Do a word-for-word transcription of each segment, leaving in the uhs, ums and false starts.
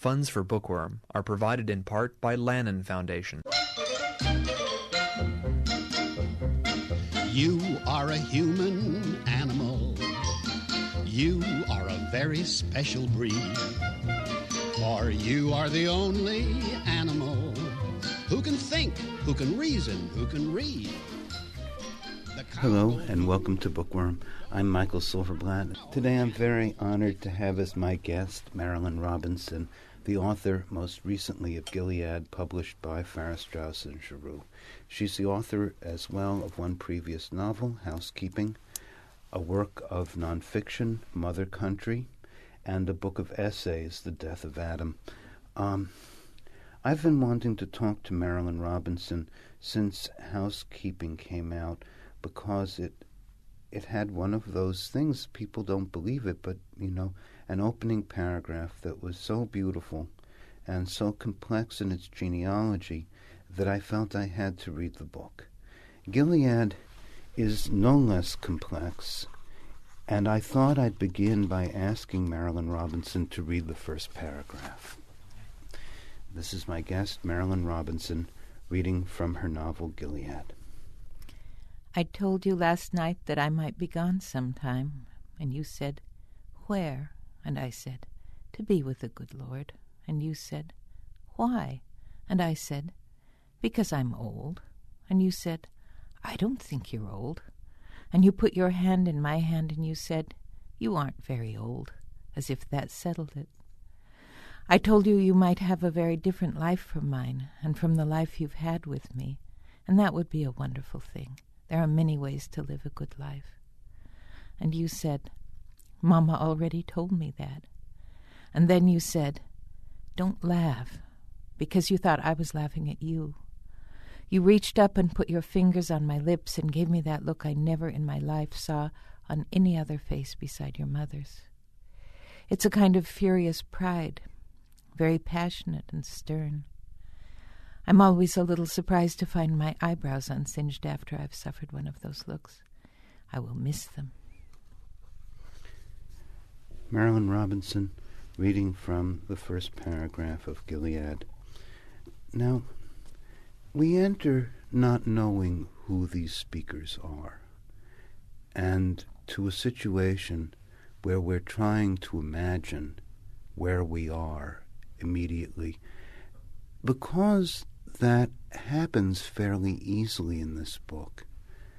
Funds for Bookworm are provided in part by Lannan Foundation. You are a human animal. You are a very special breed. For you are the only animal who can think, who can reason, who can read. Hello and welcome to Bookworm. I'm Michael Silverblatt. Today I'm very honored to have as my guest Marilynne Robinson, the author most recently of Gilead, published by Farrar, Straus and Giroux. She's the author as well of one previous novel, Housekeeping, a work of nonfiction, Mother Country, and a book of essays, The Death of Adam. Um, I've been wanting to talk to Marilynne Robinson since Housekeeping came out because it it had one of those things, people don't believe it, but, you know, an opening paragraph that was so beautiful and so complex in its genealogy that I felt I had to read the book. Gilead is no less complex, and I thought I'd begin by asking Marilynne Robinson to read the first paragraph. This is my guest, Marilynne Robinson, reading from her novel Gilead. I told you last night that I might be gone sometime, and you said, "Where?" And I said, "To be with the good Lord." And you said, "Why?" And I said, "Because I'm old." And you said, "I don't think you're old." And you put your hand in my hand and you said, "You aren't very old," as if that settled it. I told you you might have a very different life from mine and from the life you've had with me, and that would be a wonderful thing. There are many ways to live a good life. And you said, "Mama already told me that." And then you said, "Don't laugh," because you thought I was laughing at you. You reached up and put your fingers on my lips and gave me that look I never in my life saw on any other face beside your mother's. It's a kind of furious pride, very passionate and stern. I'm always a little surprised to find my eyebrows unsinged after I've suffered one of those looks. I will miss them. Marilynne Robinson, reading from the first paragraph of Gilead. Now, we enter not knowing who these speakers are, and to a situation where we're trying to imagine where we are immediately, because that happens fairly easily in this book.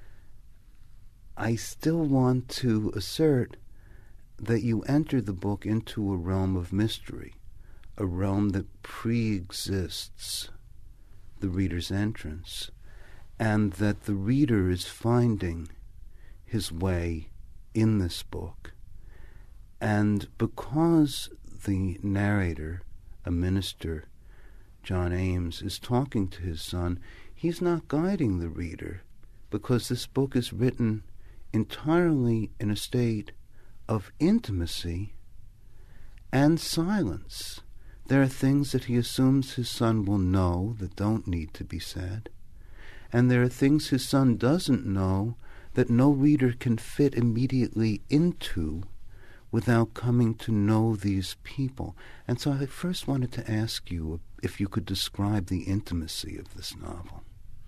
I still want to assert that you enter the book into a realm of mystery, a realm that pre-exists the reader's entrance, and that the reader is finding his way in this book. And because the narrator, a minister, John Ames, is talking to his son, he's not guiding the reader, because this book is written entirely in a state of intimacy and silence. There are things that he assumes his son will know that don't need to be said, and there are things his son doesn't know that no reader can fit immediately into without coming to know these people. And so I first wanted to ask you if you could describe the intimacy of this novel.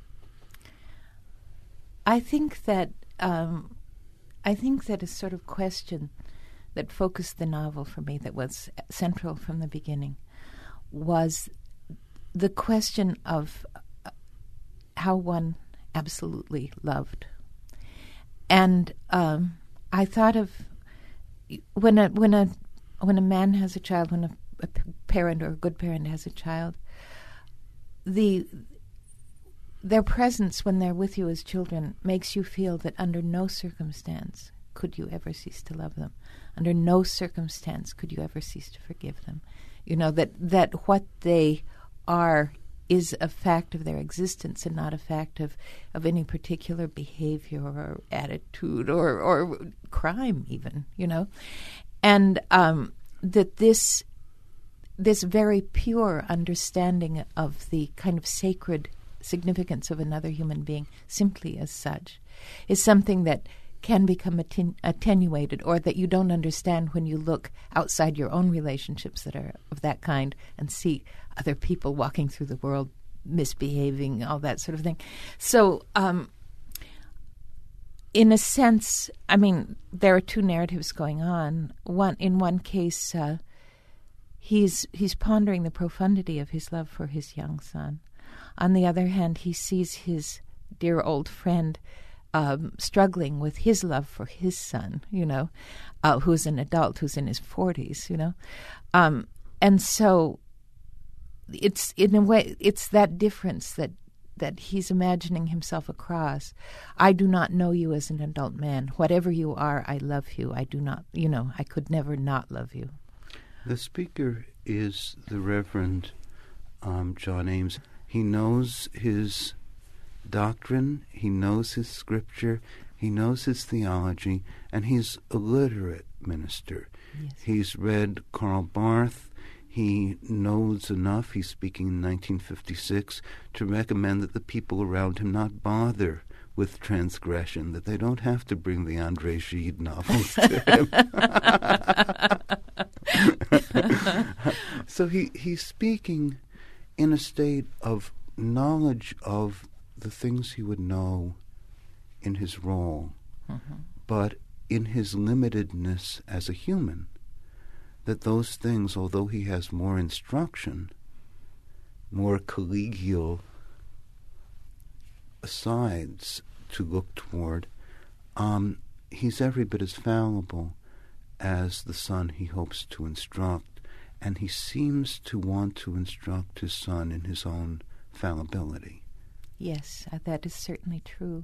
I think that um, I think that a sort of question that focused the novel for me, that was central from the beginning, was the question of uh, how one absolutely loved. And um, I thought of when a when a when a man has a child, when a, a parent or a good parent has a child, the their presence when they're with you as children makes you feel that under no circumstance could you ever cease to love them. Under no circumstance could you ever cease to forgive them. You know, that, that what they are is a fact of their existence and not a fact of, of any particular behavior or attitude or, or crime even, you know. And um, that this this very pure understanding of the kind of sacred significance of another human being simply as such is something that can become atten- attenuated, or that you don't understand when you look outside your own relationships that are of that kind and see other people walking through the world misbehaving, all that sort of thing. So, um, in a sense, I mean, there are two narratives going on. One, in one case, uh, he's he's pondering the profundity of his love for his young son. On the other hand, he sees his dear old friend Um, struggling with his love for his son, you know, uh, who's an adult, who's in his forties, you know. Um, and so it's, in a way, it's that difference that, that he's imagining himself across. I do not know you as an adult man. Whatever you are, I love you. I do not, you know, I could never not love you. The speaker is the Reverend um, John Ames. He knows his doctrine, he knows his scripture, he knows his theology, and he's a literate minister. Yes. He's read Karl Barth. He knows enough, he's speaking in nineteen fifty-six, to recommend that the people around him not bother with transgression, that they don't have to bring the André Gide novels to him. So he, he's speaking in a state of knowledge of the things he would know in his role, mm-hmm. but in his limitedness as a human, that those things, although he has more instruction, more collegial sides to look toward, um, he's every bit as fallible as the son he hopes to instruct, and he seems to want to instruct his son in his own fallibility. Yes, uh, that is certainly true.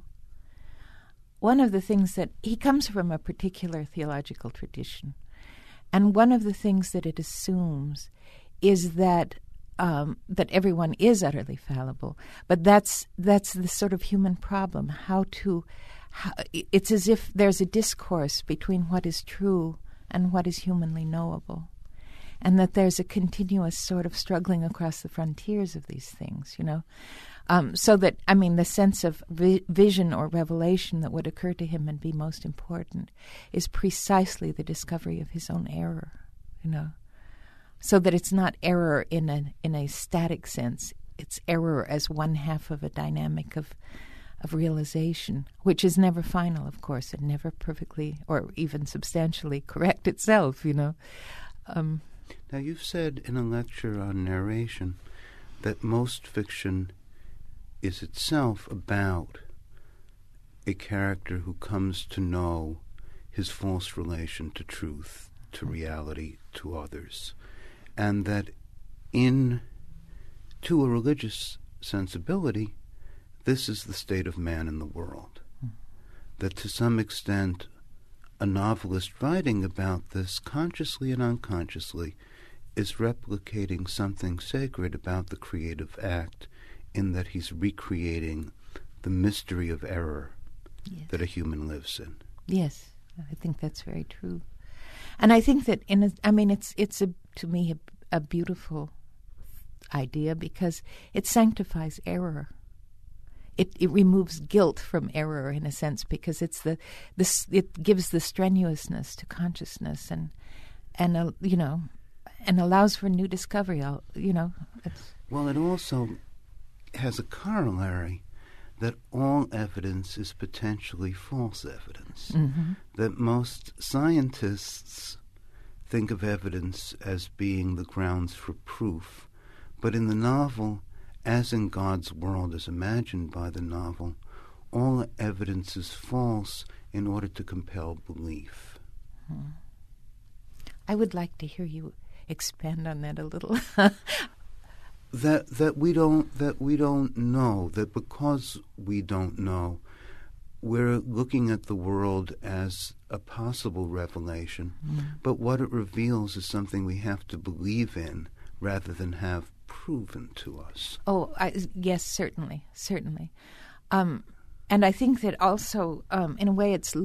One of the things that he comes from a particular theological tradition, and one of the things that it assumes is that um, that everyone is utterly fallible. But that's that's the sort of human problem. How to, how, it's as if there's a discourse between what is true and what is humanly knowable, and that there's a continuous sort of struggling across the frontiers of these things. You know. Um, so that, I mean, the sense of vi- vision or revelation that would occur to him and be most important is precisely the discovery of his own error, you know. So that it's not error in a in a static sense. It's error as one half of a dynamic of of realization, which is never final, of course, and never perfectly or even substantially correct itself, you know. Um, now, you've said in a lecture on narration that most fiction is itself about a character who comes to know his false relation to truth, to reality, to others, and that in, to a religious sensibility, this is the state of man in the world. Mm. That to some extent, a novelist writing about this, consciously and unconsciously, is replicating something sacred about the creative act, in that he's recreating the mystery of error yes. that a human lives in. Yes, I think that's very true. And I think that, in a, I mean, it's it's a, to me a, a beautiful idea because it sanctifies error. It it removes guilt from error in a sense because it's the this it gives the strenuousness to consciousness and and uh, you know and allows for new discovery. I'll, you know, it's, well, it also has a corollary that all evidence is potentially false evidence. Mm-hmm. That most scientists think of evidence as being the grounds for proof, but in the novel, as in God's world as imagined by the novel, all evidence is false in order to compel belief. Hmm. I would like to hear you expand on that a little. That that we don't that we don't know, that because we don't know, we're looking at the world as a possible revelation, mm. but what it reveals is something we have to believe in rather than have proven to us. Oh, I, yes, certainly, certainly. Um, and I think that also, um, in a way, it's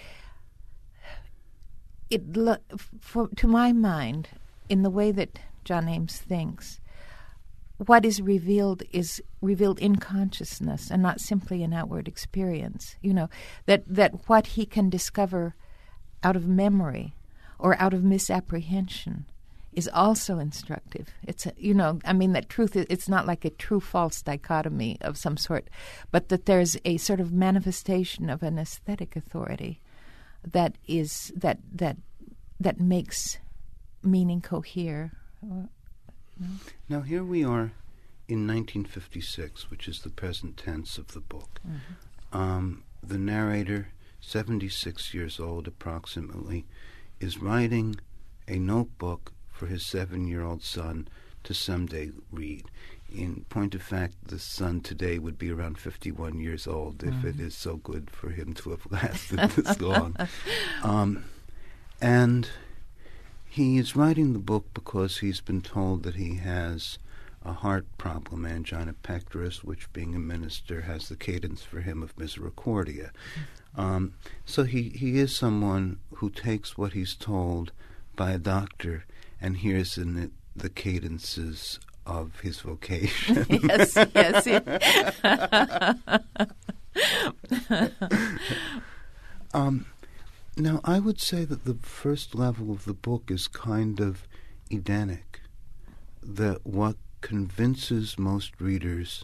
it for to my mind, in the way that John Ames thinks, what is revealed is revealed in consciousness and not simply in outward experience. You know, that, that what he can discover out of memory or out of misapprehension is also instructive. It's, a, you know, I mean, that truth, it's not like a true-false dichotomy of some sort, but that there's a sort of manifestation of an aesthetic authority that is, that, that, that makes meaning cohere. No? Now, here we are in nineteen fifty-six, which is the present tense of the book. Mm-hmm. Um, the narrator, seventy-six years old approximately, is writing a notebook for his seven-year-old son to someday read. In point of fact, the son today would be around fifty-one years old if mm-hmm. it is so good for him to have lasted this long. Um, and he is writing the book because he's been told that he has a heart problem, angina pectoris, which, being a minister, has the cadence for him of misericordia. Um, so he, he is someone who takes what he's told by a doctor and hears in it the cadences of his vocation. Yes, yes. yes. um, now, I would say that the first level of the book is kind of Edenic, that what convinces most readers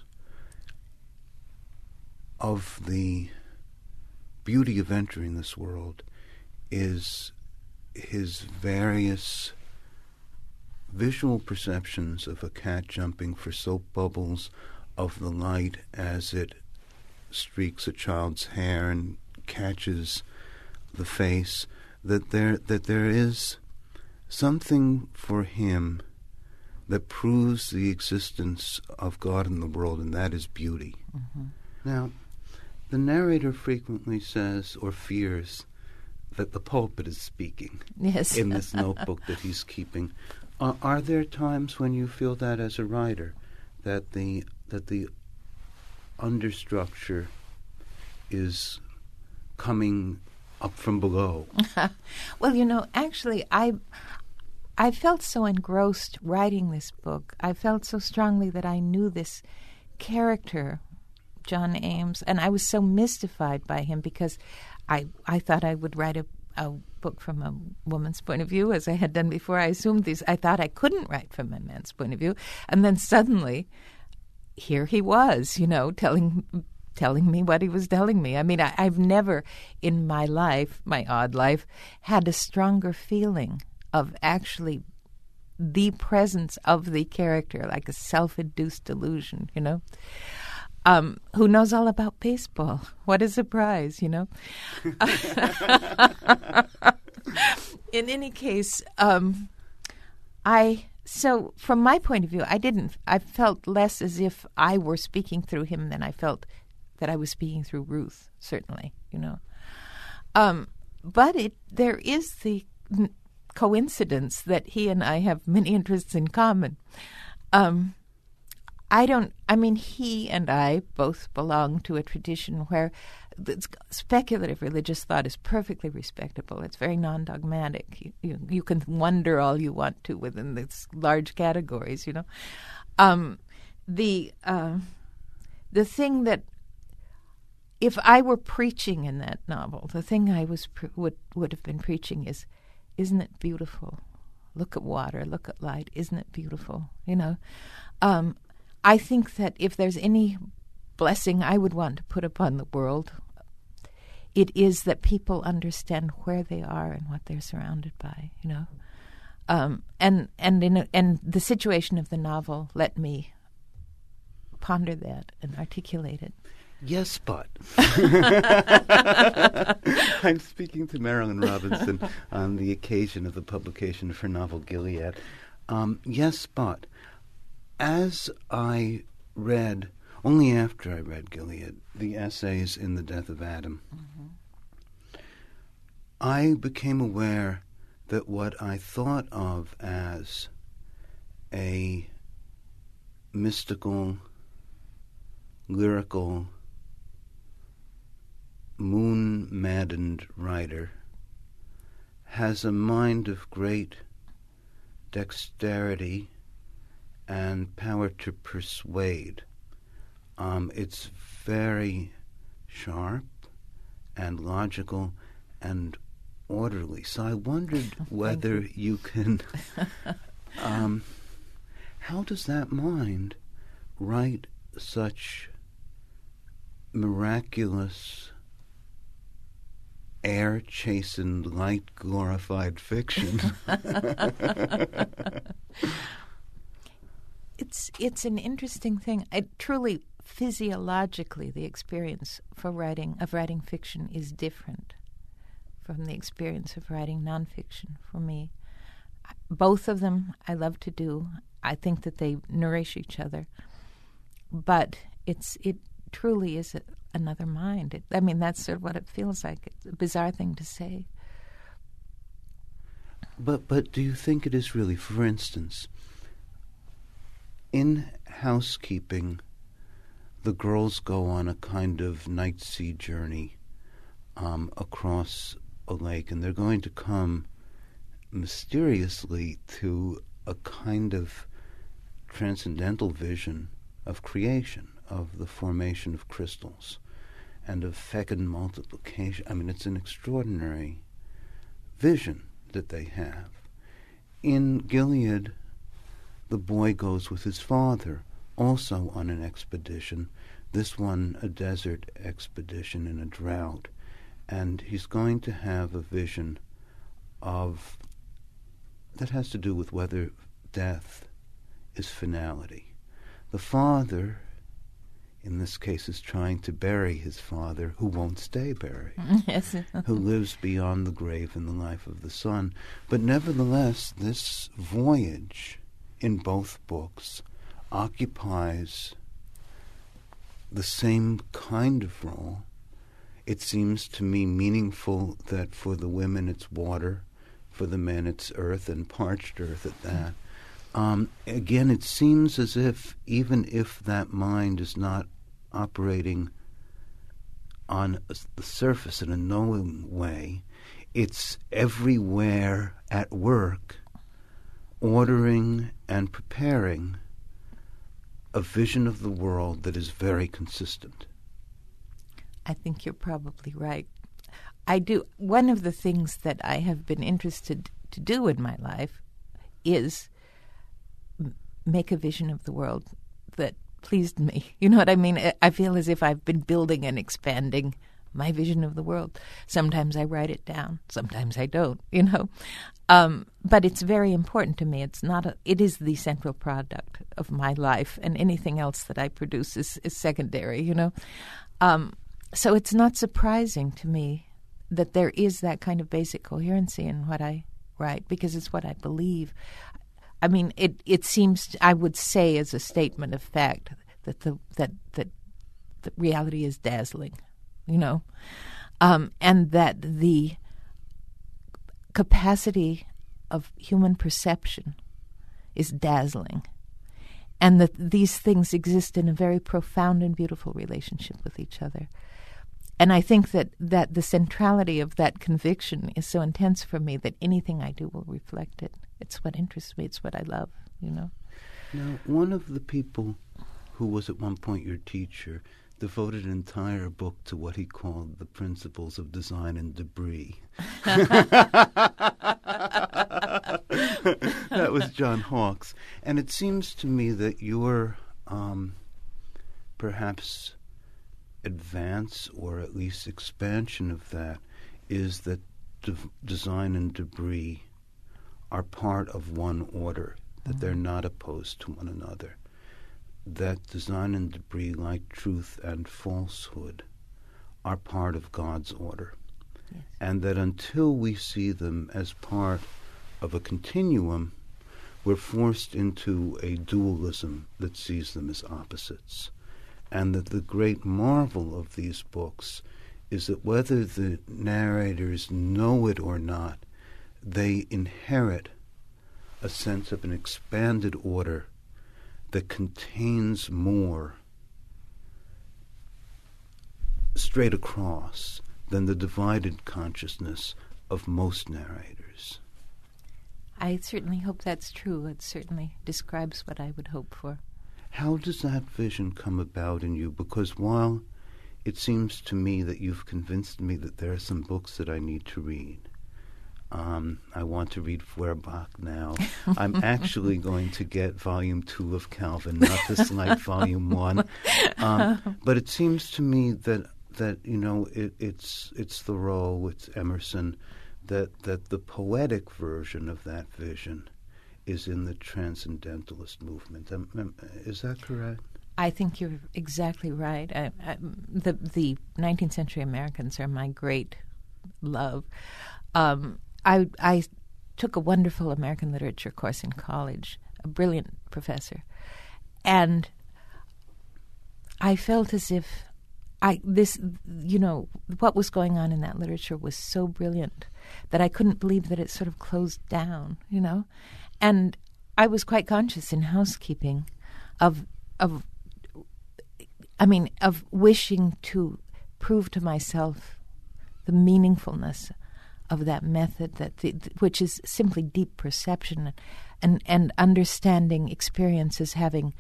of the beauty of entering this world is his various visual perceptions of a cat jumping for soap bubbles, of the light as it streaks a child's hair and catches the face, that there that there is something for him that proves the existence of God in the world, and that is beauty. Mm-hmm. Now, the narrator frequently says or fears that the pulpit is speaking yes. in this notebook that he's keeping. Uh, are there times when you feel that as a writer, that the that the understructure is coming up from below? Well, you know, actually, I I felt so engrossed writing this book. I felt so strongly that I knew this character, John Ames, and I was so mystified by him because I I thought I would write a, a book from a woman's point of view, as I had done before. I assumed these. I thought I couldn't write from a man's point of view, and then suddenly, here he was, you know, telling telling me what he was telling me. I mean, I, I've never in my life, my odd life, had a stronger feeling of actually the presence of the character, like a self-induced delusion, you know. Um, who knows all about baseball? What a surprise, you know. In any case, um, I so from my point of view, I didn't. I felt less as if I were speaking through him than I felt that I was speaking through Ruth. Certainly, you know. Um, but it there is the n- coincidence that he and I have many interests in common. Um, I don't, I mean, he and I both belong to a tradition where the speculative religious thought is perfectly respectable. It's very non-dogmatic. You, you, you can wonder all you want to within these large categories, you know. Um, the uh, the thing that, if I were preaching in that novel, the thing I was pre- would would have been preaching is, isn't it beautiful? Look at water, look at light. Isn't it beautiful? You know. Um, I think that if there's any blessing I would want to put upon the world, it is that people understand where they are and what they're surrounded by, you know. Um, and and in a, and the situation of the novel let me ponder that and articulate it. Yes, but. I'm speaking to Marilynne Robinson on the occasion of the publication of her novel Gilead. Um, yes, but. As I read, only after I read Gilead, the essays in The Death of Adam, mm-hmm. I became aware that what I thought of as a mystical, lyrical, moon-maddened writer has a mind of great dexterity and power to persuade. Um, it's very sharp and logical and orderly. So I wondered whether you. you can... um, how does that mind write such miraculous, air-chastened, light-glorified fiction? It's it's an interesting thing. I, truly, physiologically, the experience for writing of writing fiction is different from the experience of writing nonfiction for me. Both of them I love to do. I think that they nourish each other. But it's it truly is a, another mind. It, I mean, that's sort of what it feels like. It's a bizarre thing to say. But but do you think it is really, for instance, in housekeeping, the girls go on a kind of night sea journey um, across a lake, and they're going to come mysteriously to a kind of transcendental vision of creation, of the formation of crystals, and of fecund multiplication. I mean, it's an extraordinary vision that they have. In Gilead, the boy goes with his father, also on an expedition, this one a desert expedition in a drought, and he's going to have a vision of that has to do with whether death is finality. The father, in this case, is trying to bury his father, who won't stay buried, Yes. who lives beyond the grave in the life of the son. But nevertheless, this voyage in both books occupies the same kind of role. It seems to me meaningful that for the women it's water, for the men it's earth, and parched earth at that. Um, again, it seems as if, even if that mind is not operating on the surface in a knowing way, it's everywhere at work, ordering and preparing a vision of the world that is very consistent. I think you're probably right. I do. One of the things that I have been interested to do in my life is m- make a vision of the world that pleased me. You know what I mean? I- I feel as if I've been building and expanding my vision of the world. Sometimes I write it down. Sometimes I don't, you know. Um, but it's very important to me. It's not a, it is the central product of my life, and anything else that I produce is, is secondary, you know. Um, so it's not surprising to me that there is that kind of basic coherency in what I write, because it's what I believe. I mean, it, it seems, I would say as a statement of fact, that the that that, that reality is dazzling, you know, um, and that the capacity of human perception is dazzling, and that these things exist in a very profound and beautiful relationship with each other. And I think that, that the centrality of that conviction is so intense for me that anything I do will reflect it. It's what interests me. It's what I love, you know. Now, one of the people who was at one point your teacher devoted an entire book to what he called the principles of design and debris. That was John Hawkes. And it seems to me that your um, perhaps advance, or at least expansion of that, is that de- design and debris are part of one order, that mm-hmm. they're not opposed to one another, that design and debris, like truth and falsehood, are part of God's order, yes. And that until we see them as part of a continuum, we're forced into a dualism that sees them as opposites. And that the great marvel of these books is that whether the narrators know it or not, they inherit a sense of an expanded order that contains more straight across than the divided consciousness of most narrators. I certainly hope that's true. It certainly describes what I would hope for. How does that vision come about in you? Because while it seems to me that you've convinced me that there are some books that I need to read, Um, I want to read Feuerbach now. I'm actually going to get volume two of Calvin, not the slight volume one. Um, but it seems to me that that you know it, it's it's Thoreau, it's Emerson, that that the poetic version of that vision is in the transcendentalist movement. Um, um, is that correct? I think you're exactly right. I, I, the the nineteenth century Americans are my great love. Um, I, I took a wonderful American literature course in college, a brilliant professor, and I felt as if I this you know what was going on in that literature was so brilliant that I couldn't believe that it sort of closed down, you know, and I was quite conscious in housekeeping of of I mean of wishing to prove to myself the meaningfulness of that method, that the, which is simply deep perception and and understanding experience as having,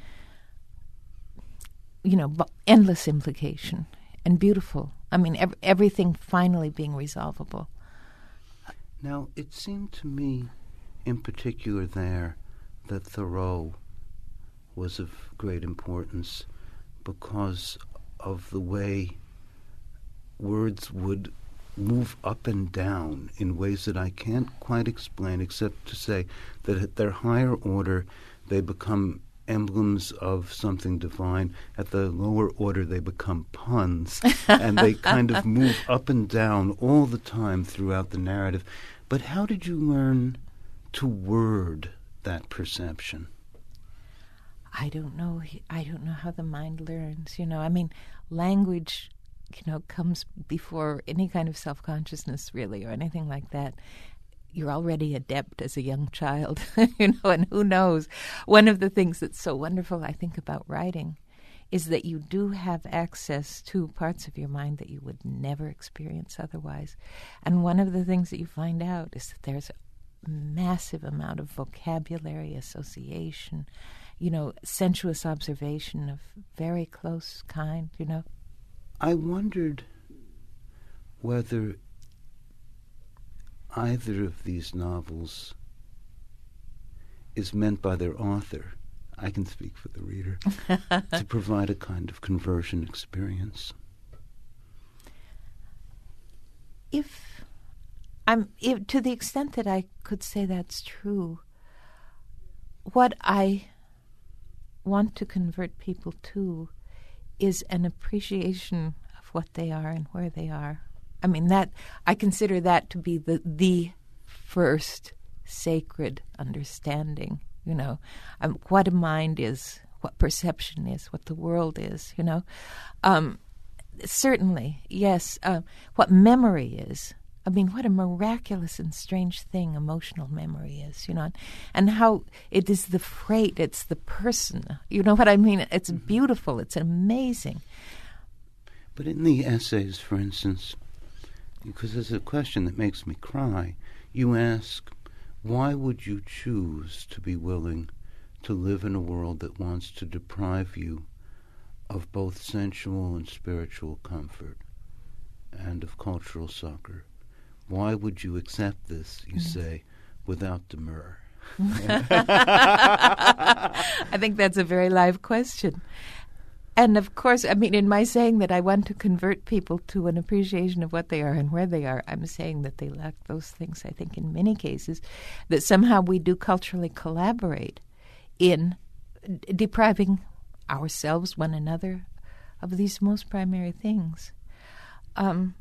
you know, endless implication and beautiful. I mean, ev- everything finally being resolvable. Now, it seemed to me, in particular there, that Thoreau was of great importance because of the way words would move up and down in ways that I can't quite explain, except to say that at their higher order they become emblems of something divine. At the lower order they become puns, and they kind of move up and down all the time throughout the narrative. But how did you learn to word that perception? I don't know. I don't know how the mind learns. You know, I mean, language, you know, comes before any kind of self-consciousness, really, or anything like that. You're already adept as a young child, you know, and who knows. One of the things that's so wonderful, I think, about writing is that you do have access to parts of your mind that you would never experience otherwise. And one of the things that you find out is that there's a massive amount of vocabulary, association, you know, sensuous observation of very close kind, you know. I wondered whether either of these novels is meant by their author, I can speak for the reader, to provide a kind of conversion experience. If I'm, if, to the extent that I could say that's true, what I want to convert people to is an appreciation of what they are and where they are. I mean, that I consider that to be the the first sacred understanding, you know, um, what a mind is, what perception is, what the world is, you know. Um, certainly, yes, uh, what memory is. I mean, what a miraculous and strange thing emotional memory is, you know, and how it is the freight, it's the person. You know what I mean? It's beautiful, it's amazing. But in the essays, for instance, because there's a question that makes me cry, you ask, why would you choose to be willing to live in a world that wants to deprive you of both sensual and spiritual comfort and of cultural succor? Why would you accept this, you mm. say, without demur? I think that's a very live question. And of course, I mean, in my saying that I want to convert people to an appreciation of what they are and where they are, I'm saying that they lack those things, I think, in many cases, that somehow we do culturally collaborate in d- depriving ourselves, one another, of these most primary things. Um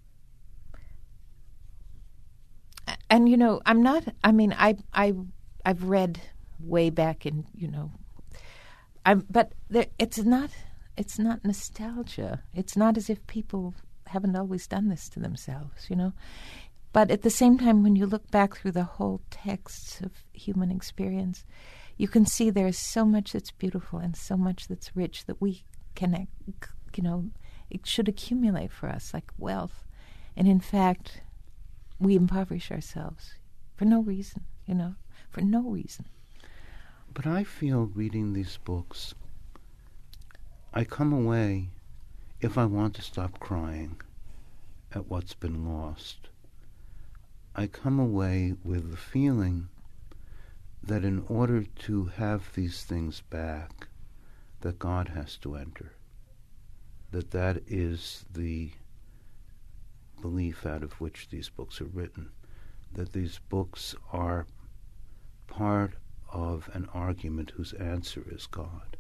And, you know, I'm not, I mean, I, I, I've read way back in, you know, I'm, but there, it's not, it's not nostalgia. It's not as if people haven't always done this to themselves, you know. But at the same time, when you look back through the whole texts of human experience, you can see there's so much that's beautiful and so much that's rich that we can, you know, it should accumulate for us like wealth. And in fact, we impoverish ourselves for no reason, you know. for no reason. But I feel reading these books, I come away, if I want to stop crying at what's been lost, I come away with the feeling that in order to have these things back, that God has to enter. That that is the belief out of which these books are written. That these books are part of an argument whose answer is God.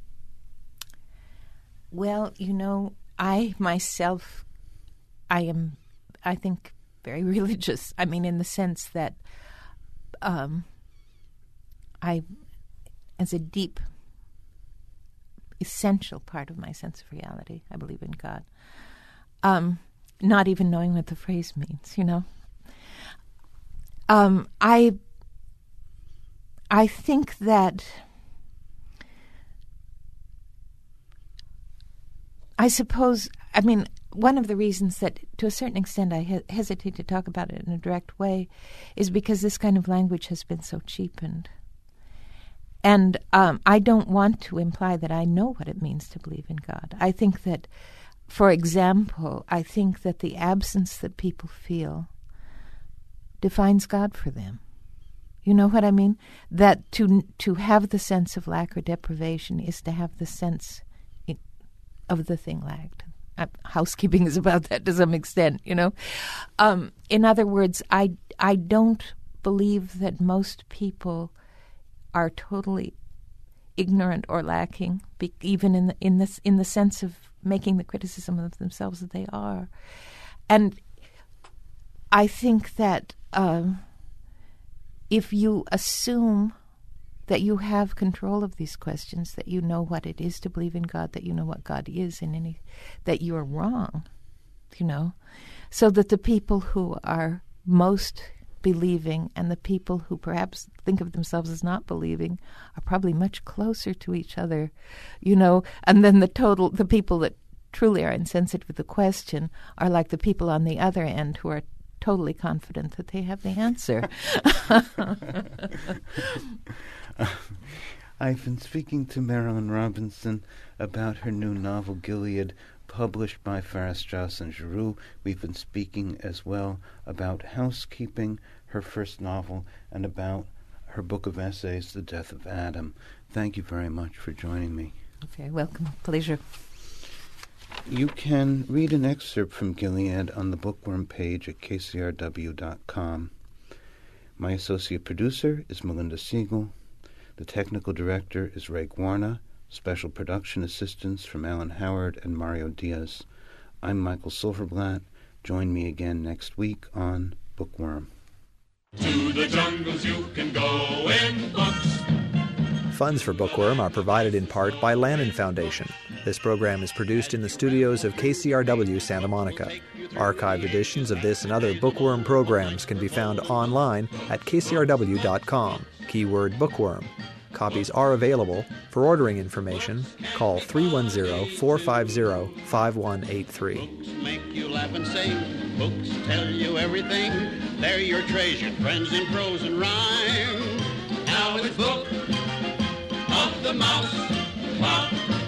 Well, you know, I myself, I am, I think, very religious. I mean, in the sense that um, I, as a deep, essential part of my sense of reality, I believe in God. Um, not even knowing what the phrase means, you know. Um, I, I think that I suppose, I mean, one of the reasons that, to a certain extent, I he- hesitate to talk about it in a direct way is because this kind of language has been so cheapened. And um, I don't want to imply that I know what it means to believe in God. I think that, for example, I think that the absence that people feel defines God for them. You know what I mean? That to to have the sense of lack or deprivation is to have the sense in, of the thing lacked. Uh, housekeeping is about that to some extent, you know. Um, in other words, I I don't believe that most people are totally ignorant or lacking, be, even in the, in this in the sense of making the criticism of themselves that they are. And I think that um, if you assume that you have control of these questions, that you know what it is to believe in God, that you know what God is, in any, that you are wrong, you know, so that the people who are most believing and the people who perhaps think of themselves as not believing are probably much closer to each other, you know, and then the total, the people that truly are insensitive to the question are like the people on the other end who are totally confident that they have the answer. uh, I've been speaking to Marilynne Robinson about her new novel, Gilead, published by Farrar, Straus and Giroux. We've been speaking as well about Housekeeping, her first novel, and about her book of essays, The Death of Adam. Thank you very much for joining me. Very welcome. Pleasure. You can read an excerpt from Gilead on the Bookworm page at K C R W dot com. My associate producer is Melinda Siegel. The technical director is Ray Guarna. Special production assistance from Alan Howard and Mario Diaz. I'm Michael Silverblatt. Join me again next week on Bookworm. To the jungles you can go in books. Funds for Bookworm are provided in part by Lannan Foundation. This program is produced in the studios of K C R W Santa Monica. Archived editions of this and other Bookworm programs can be found online at K C R W dot com. Keyword Bookworm. Copies are available. For ordering information, call three one zero, four five zero, five one eight three. Books make you laugh and sing. Books tell you everything. They're your treasured friends in prose and rhyme. Now it's Book of the Mouse Club.